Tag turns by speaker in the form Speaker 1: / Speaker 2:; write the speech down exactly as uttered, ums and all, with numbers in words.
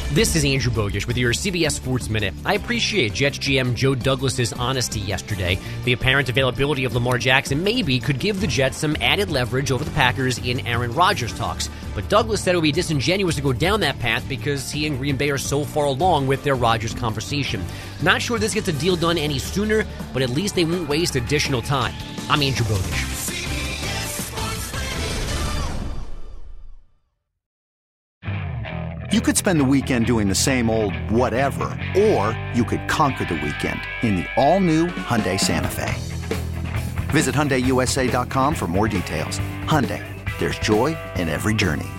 Speaker 1: This is Andrew Bogish with your C B S Sports Minute. I appreciate Jets G M Joe Douglas's honesty yesterday. The apparent availability of Lamar Jackson maybe could give the Jets some added leverage over the Packers in Aaron Rodgers talks. But Douglas said it would be disingenuous to go down that path because he and Green Bay are so far along with their Rodgers conversation. Not sure this gets a deal done any sooner, but at least they won't waste additional time. I'm Andrew Bogish.
Speaker 2: You could spend the weekend doing the same old whatever, or you could conquer the weekend in the all-new Hyundai Santa Fe. Visit Hyundai U S A dot com for more details. Hyundai, there's joy in every journey.